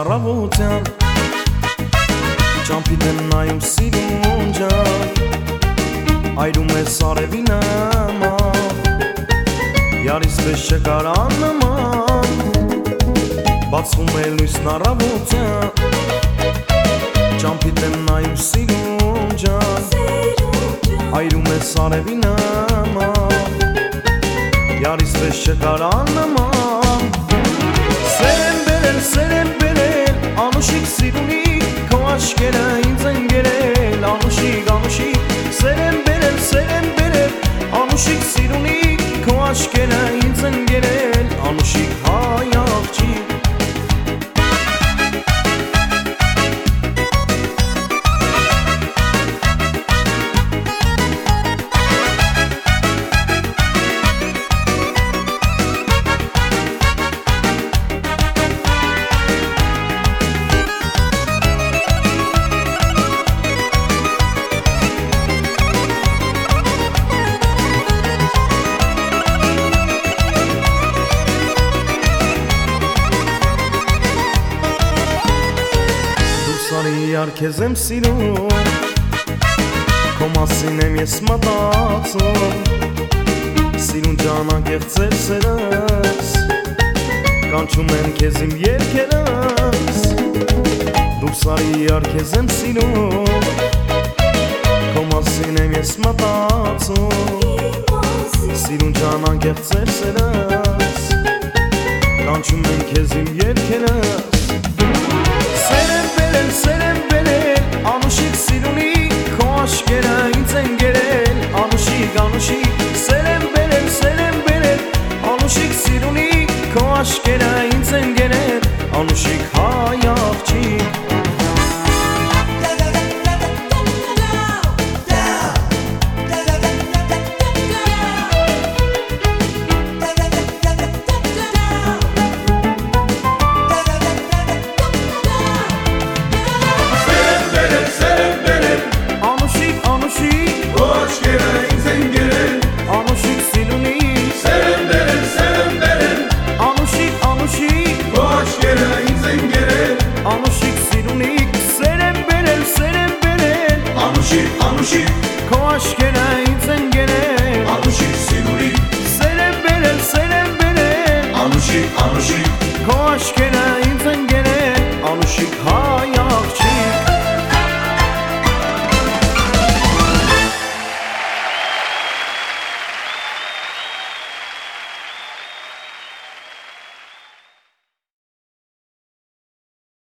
առավոտյան Ճամփիդ եմ նայում սիրուն ջան Այրում է սարևի նման Յարիս պես չկար աննման Բացվում է լույսն առավոտյան Ճամփիդ եմ նայում սիրուն ջան Այրում է սարևի նման Յարիս պես չկար աննման Սեր եմ բերել, անուշիկ սիրունիկ Քո աշկերը ինձ են գերել, անուշիկ, անուշիկ Սեր եմ բերել, անուշիկ սիրունիկ Քո աշկերը ինձ են գերել, անուշիկ հայ աղջիկ Իար քեզ եմ սիրում Քո մասին եմ ես մտածում Սիրուն ջանակեղծ էր սերս Կանչում եմ քեզ իմ երգերս Դուրս արի իար քեզ եմ սիրում Քո մասին եմ ես մտածում Սիրուն ջանակեղծ էր սերս Կանչում եմ քեզ իմ երգերս Սեր եմ բերել, անուշիկ սիրունիկ Քո աշկերը ինձ են գերել, անուշիկ, անուշիկ Սեր եմ բերել, անուշիկ սիրունիկ Քո աշկերը ինձ են գերել, անուշիկ հայ աղջիկ Անուշիկ, քո աշկերը ինձ են գերել Անուշիկ սիրունիկ Սեր եմ բերել Անուշիկ, քո աշկերը ինձ են գերել Անուշիկ հայ